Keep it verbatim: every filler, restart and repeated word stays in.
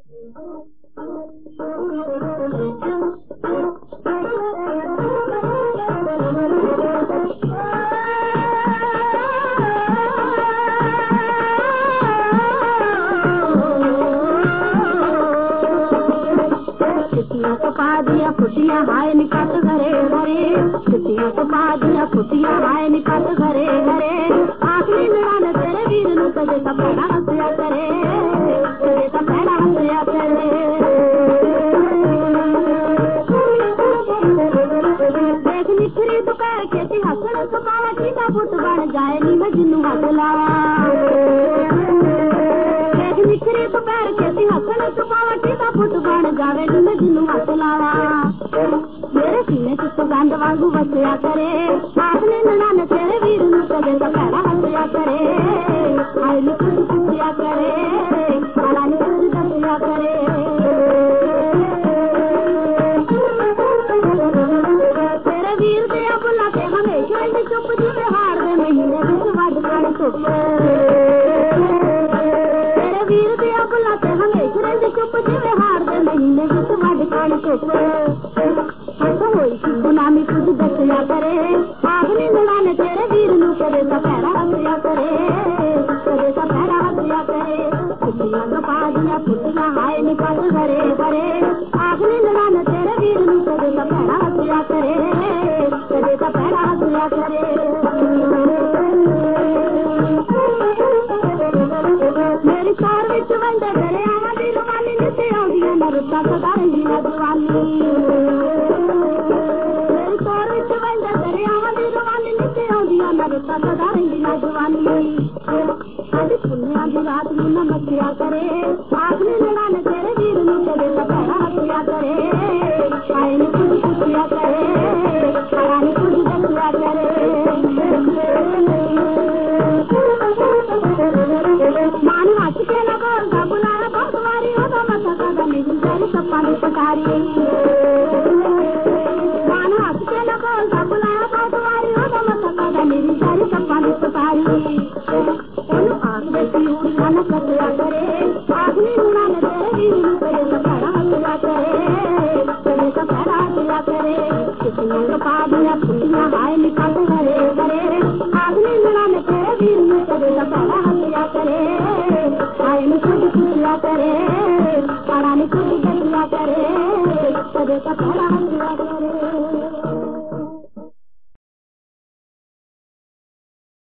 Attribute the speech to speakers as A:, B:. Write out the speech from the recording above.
A: दिया फुटिया हाय निकट घरे घरे छुट्टियां तो पा दिया फुटिया हाय निकट घरे घरे आखिरी लड़ान तेरे वीर नु कदे सा पहला हंसया करे कदे सा पहला हंसया करे देख निखरी दोपहर के ती हंसण सपावा सीता पुट बन जाए नी मजनू हाथ लावा देख निखरी दोपहर के ती हंसण सपावा सीता पुट बन जावे नी मजनू हाथ लावा मेरे सीने से सुगंध वांगू बसया करे आपने ननाने तेरे वीर नु कदे सा पहला हंसया करे आई नु कुछ पूछया करे आला नु कुछ दसया करे तेरे वीर दे अबला के हमेशा ही चुप जिवे हार दे महीने विच वड कण चुप तेरे वीर दे अबला के हमेशा ही चुप जिवे हार दे महीने विच वड कण चुप गुलामी कुछ दसया करे आखिरी लड़ाने तेरे वीर नु कदे सा पहला हंसया करे कदे सा पहला हंसया करे छुट्टियां तो पा दिया फुटिया हाय निकट घरे घरे आखिरी लड़ाने तेरे वीर नु कदे सा पहला हंसया करे कदे सा पहला हंसया करे मेरी कार विच वंदे घरे आवा दी रवानी निते आउदियां न रुता सदा रही न जवानी नरता सदा रही ना जवानी आज पुण्या की रात में न मस्तिया करे आखिरी लड़ाने तेरे वीर नु कदे सा पहला हंसया करे आए नु कुछ पूछया करे आला नु कुछ दसया करे मान हंस के न बोल दा बुलाया बहुत वारी हो दा मत सदा मेरी तेरी सपा दी पकारी मान हंस के न बोल दा बुलाया बहुत वारी हो दा मत सदा मेरी तेरी सपा दी पकारी ओनु आंख दे उड़ी न कसया करे आखिरी लड़ाने तेरे वीर नु कदे सा पहला हंसया करे कदे सा पहला हंसया करे छुट्टियां तो पा दिया फुटिया हाय निकट घरे घरे आखिरी लड़ाने तेरे वीर नु कदे सा पहला हंसया करे आए नु कुछ पूछया करे आला नु कुछ दसया करे कदे सा पहला